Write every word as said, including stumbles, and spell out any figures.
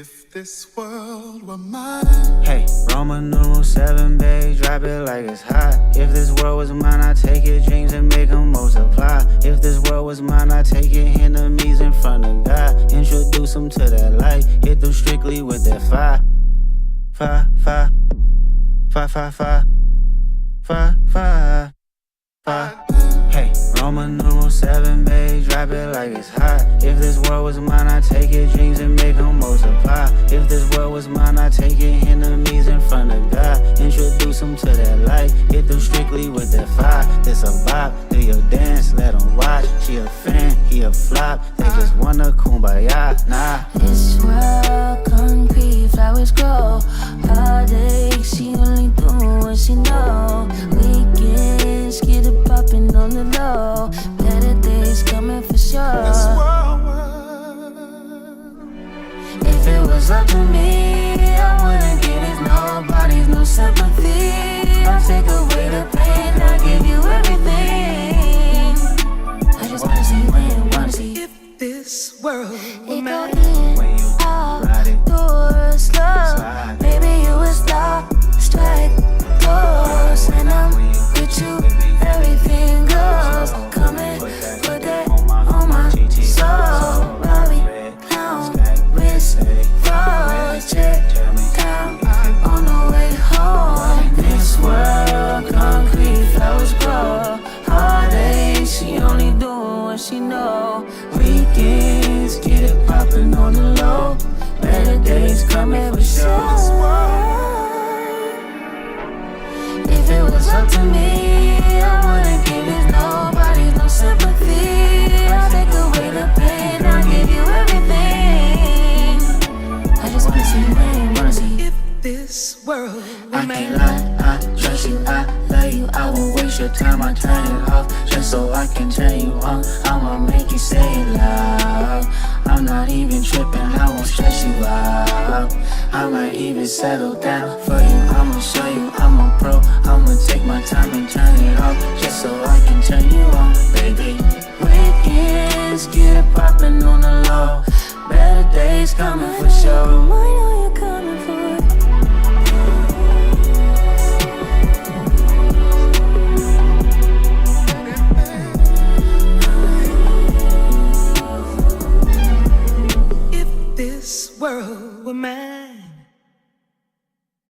If this world were mine. Hey, Roman numeral seven, babe, drop it like it's hot. If this world was mine, I'd take your dreams and make them multiply. If this world was mine, I'd take your enemies in front of God. Introduce them to that light, hit them strictly with that fire. Fire, fire, fire, fire, fire, fire, fire, fire. Hey, Roman numeral seven, babe, drop it like it's hot. If this world was mine, I'd take your dreams and make them multiply. If this world was mine, I'd take your enemies in front of God. Introduce them to that light, hit them strictly with that fire. This a bop, do your dance, let them watch. She a fan, he a flop, they just wanna kumbaya, nah. This world concrete, flowers grow. Heartache, she only do what she know. Weekends, get it poppin' on the low. Better days coming for sure. This world was. If it was up to me, I wouldn't give it nobody's no sympathy. I'll take away the pain, I'll give you everything. I just wanna see when, wanna see. If this world were It go mine. in, When you out, ride it, do it slow. slide. Baby, you a star, strike, close. And I'm with you, everything goes. Come and put that on my soul. Bobby, clown, wrist, froze, check down on the way home. This world, concrete, flowers grow. Heartache, she only doing what she know. Weekends, get it poppin' on the low. Better days coming for sure. If it was up to me, I wouldn't give it nobody's no sympathy. I'll take away the pain, I'll give you everything. I just wanna see when, wanna see. If this world were I mine. can't lie, I trust you, I love you. I won't waste your time, I turn it off just so I can turn you on. I'ma make you say it loud. I'm not even tripping, I won't stress you out. I might even settle down for you. I'm